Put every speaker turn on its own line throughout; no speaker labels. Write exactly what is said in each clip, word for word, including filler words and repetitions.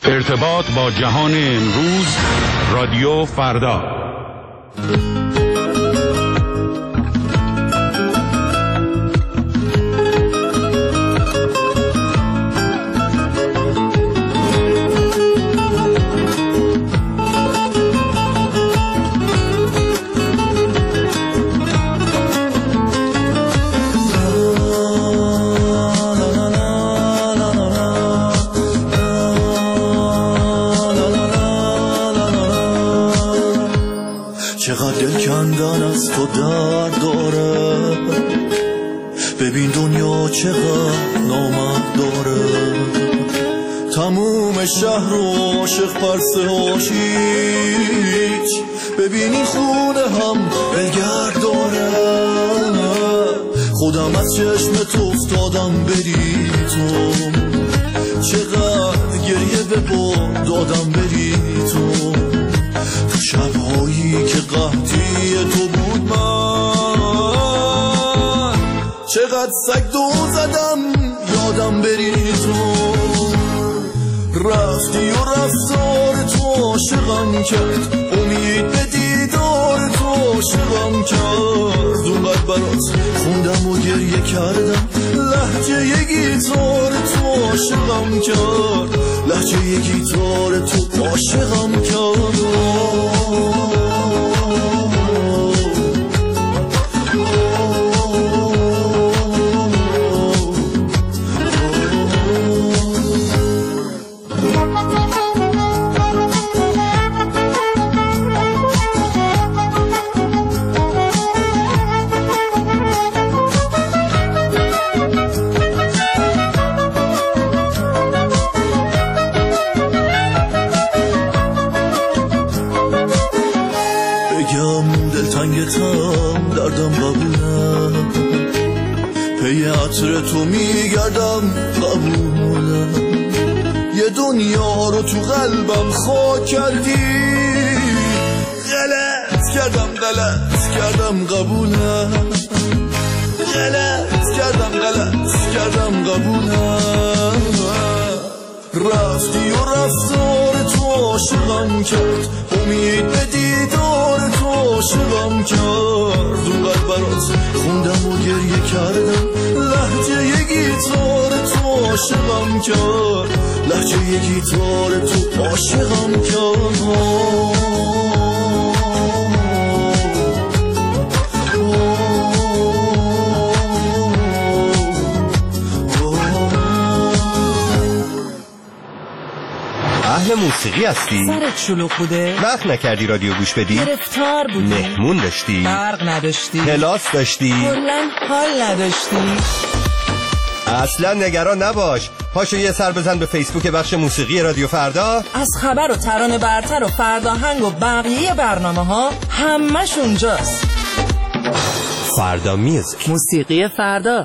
ارتباط با جهان امروز، رادیو فردا.
چقدر دل کندن از تو درد داره، ببین دنیا چقدر نامرد داره. تموم شهر و عاشق پرسه هاشیچ، ببین این خونه هم بلگرد داره. خودم از چشم تو افتادم بری تو، چقدر گریه به باد دادم بری تو. تو شبهایی که قحطی تو بود من، چقدر سگ دو زدم یادم بری تو. رفتی و رفتار تو عاشقم کرد، امید به دیدار تو عاشقم کرد. اونقدر برات خوندم و گریه کردم، لحجه یه گیتار تو عاشقم کرد، لحجه یه گیتار تو عاشقم کرد. دردم قبوله، پی عطر تو میگردم قبوله. یه دنیا رو تو قلبم خاک کردی، غلط کردم غلط کردم قبوله. غلط کردم غلط کردم قبوله. رفتی و رفتار تو عاشقم کرد، امید به دیدار تو عاشقم کرد. اونقدر برات خوندم و گریه کردم، لحجه یه گیتار تو عاشقم کرد، لحجه یه گیتار تو عاشقم کرد.
اهل موسیقی هستی؟
سرت شلوغ بوده؟
وقت نکردی رادیو گوش بدی؟
گرفتار بودی؟
مهمون داشتی؟
برق نداشتی؟
کلاس داشتی؟
کلاً حال نداشتی؟
اصلا نگران نباش، پاشو یه سر بزن به فیسبوک بخش موسیقی رادیو فردا.
از خبر و ترانه برتر و فرداهنگ و بقیه برنامه ها همش اونجاست.
فردا میوزیک،
موسیقی فردا.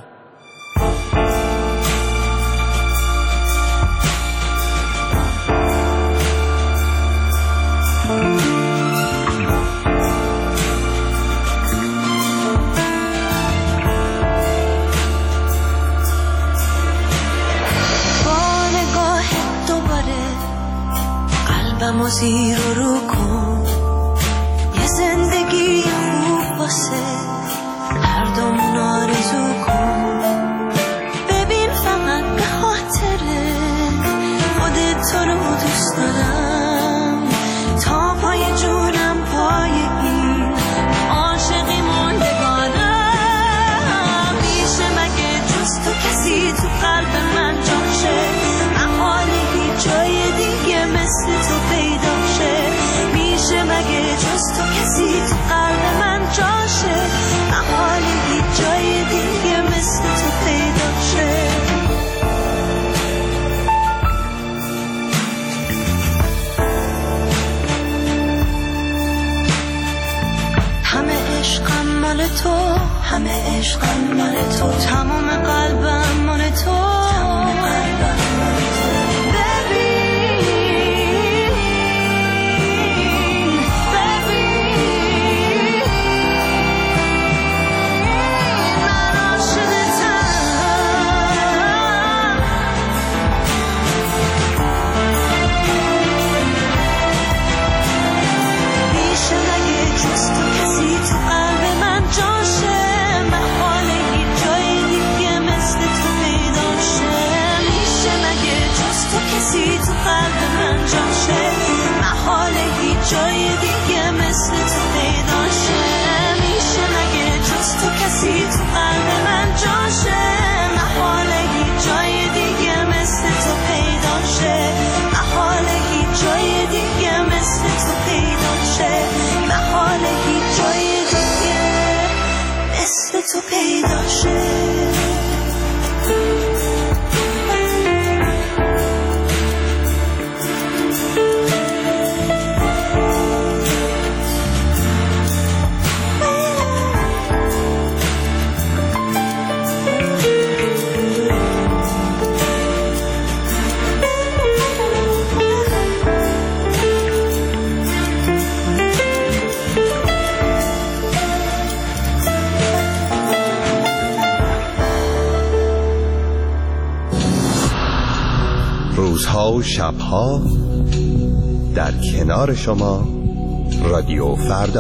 قلبمو زیر و رو کن، یه زندگی خوب واسه هر دومون آرزو کن. ببین فقط به خاطره خودت تو رو دوست دارم، تا پای جونم پای این عاشقی موندگارم. میشه مگه جز تو کسی تو قلب من جاشه، احاله هیچ جای دیگه مثل تو پیدا شه. میشه مگه جز تو کسی تو قلب من جاشه، احاله هیچ جای دیگه مثل تو پیدا شه. همه عشقم مال تو، همه عشقم مال تو، تمام قلبم مال تو، تمام قلبم مال تو. کسی تو قلب من جاشه محاله هیچ جای دیگه مثل تو پیدا شه میشه مگه جز تو کسی تو قلب من جاشه محاله هیچ جای دیگه مثل تو پیدا شه محاله هیچ جای دیگه مثل تو پیدا شه محاله هیچ جای دیگه مثل تو پیدا شه
روزها و شبها در کنار شما رادیو فردا.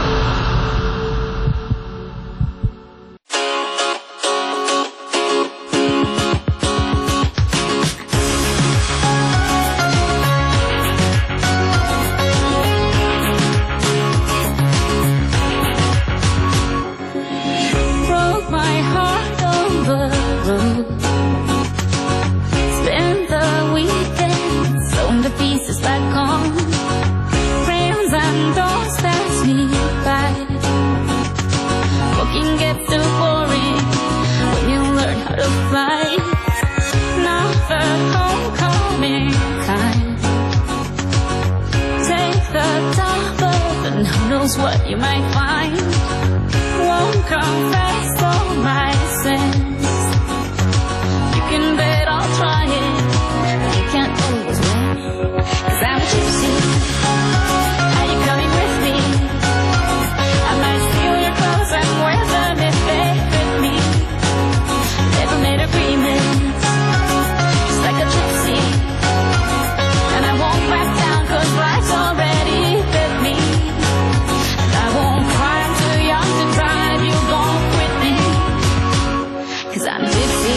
What you might find won't confess all my sins. You can bet I'll try it. You can't always win, 'cause I'm a gypsy. Are you coming with me? I might steal your clothes and wear them if they fit me. Never made agreements, just like a gypsy. And I won't back down 'cause life's already fit me. I won't cry, I'm too young to drive, you won't quit me, 'cause I'm a gypsy.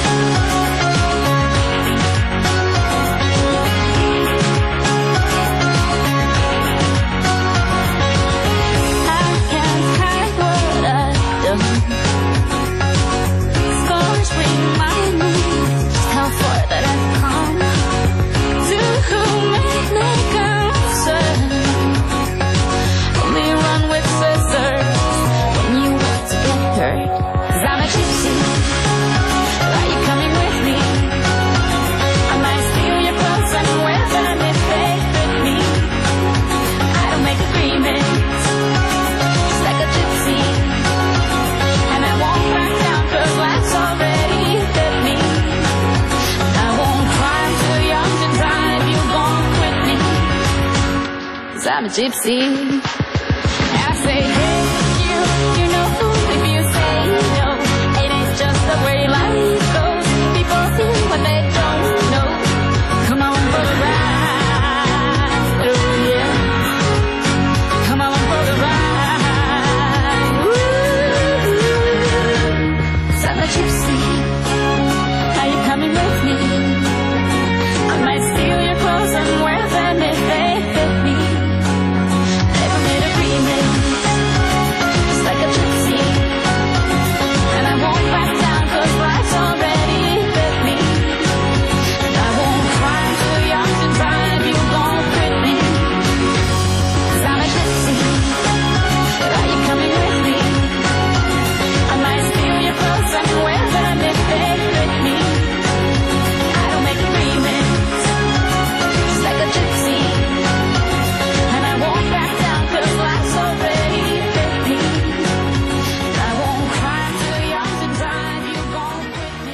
I can't hide what I've done. Scars remind me just how far that I've come. To whom it may concern, only run with scissors when you want to get hurt. 'Cause I'm a gypsy. Are you coming with me? I might steal your clothes and wear them if they fit me. I don't make agreements, just like a gypsy. And I won't back down 'cause life's already fit me. I won't cry, I'm too young to drive, you won't quit me, 'cause I'm a gypsy. I say, hey, you, you know, if you say no, it ain't just the way life goes. People see what they don't know. Come on for the ride, oh yeah. Come on for the ride, woo. 'Cause I'm a gypsy. Are you coming with me? I might steal your clothes and wear them if they fit me. Never made agreements, just like a gypsy. And I won't back down 'cause life's already fit me. And I won't cry, I'm too young to drive, you won't quit me, 'cause I'm a gypsy. Are you coming with me? I might steal your clothes and wear them if they fit me. I don't make agreements, just like a gypsy. And I won't back down 'cause life's already fit me. I won't cry, I'm too young to drive, you won't quit me.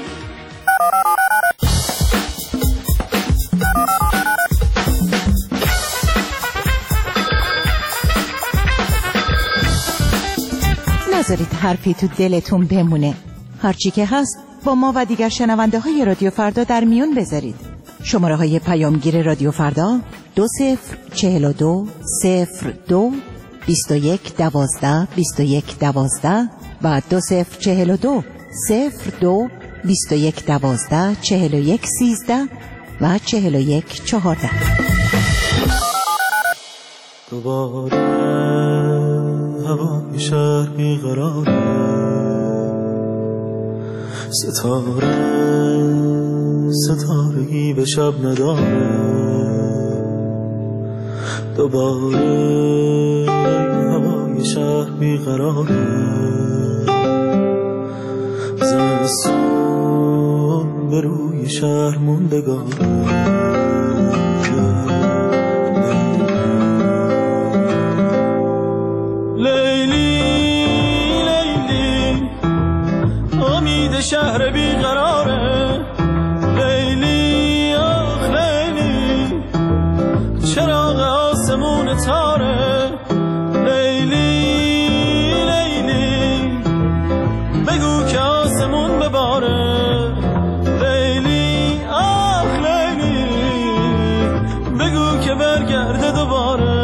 نذارید حرفی تو دلتون بمونه. هرچی که هست با ما و دیگر شنونده های رادیو فردا در میون بذارید. شماره های پیامگیر رادیو فردا دو صفر چهل و دو صفر دو بیست و یک دوازده بیست و یک دوازده و دو صفر چهل و دو صفر دو بیست و یک دوازده چهل و یک سیزده و چهل و یک چهارده.
دوباره هوای شهر بیقراره، ستاره ستارگی به شب نداره، دوباره هوای شهر بیقراره، زمستون به روی شهر موندگاره. شهر بیقراره، لیلی آخ لیلی، چراغ آسمون تاره، لیلی لیلی، بگو که آسمون بباره، لیلی آخ لیلی، بگو که برگرده دوباره.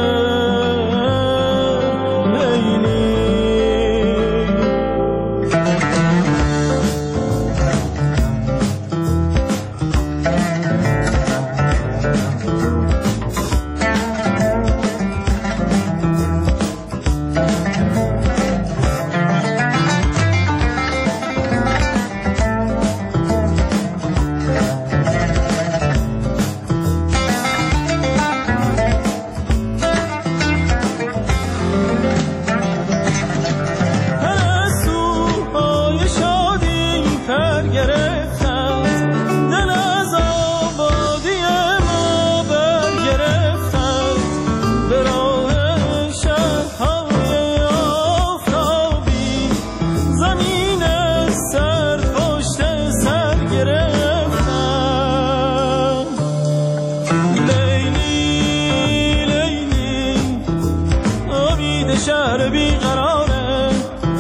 شهر بیقراره،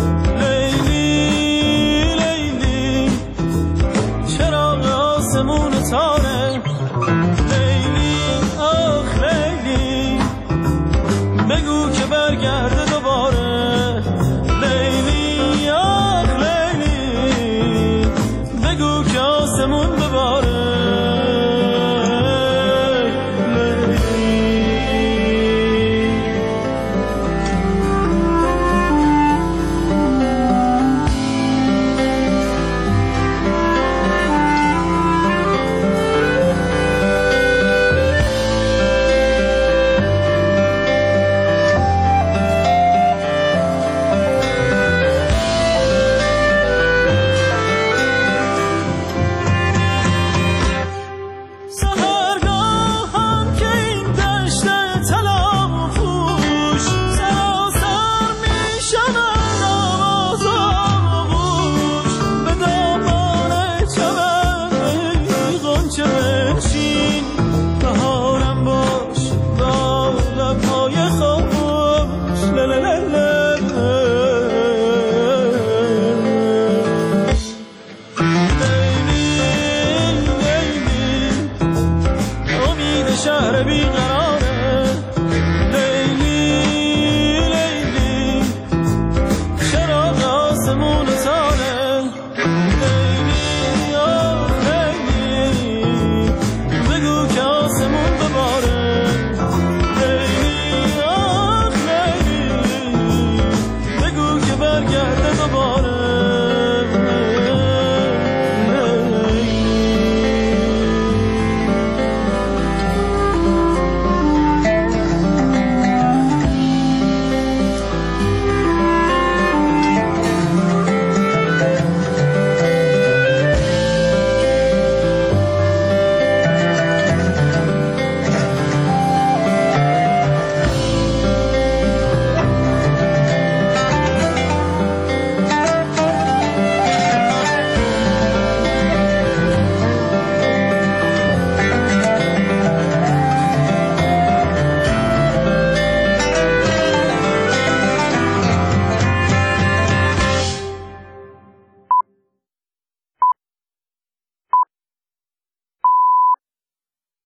لیلی لیلی، چراغ آسمون تاره، لیلی آخ لیلی، بگو که برگرده دوباره، لیلی آخ لیلی، بگو که آسمون بباره. شهر بیقراره.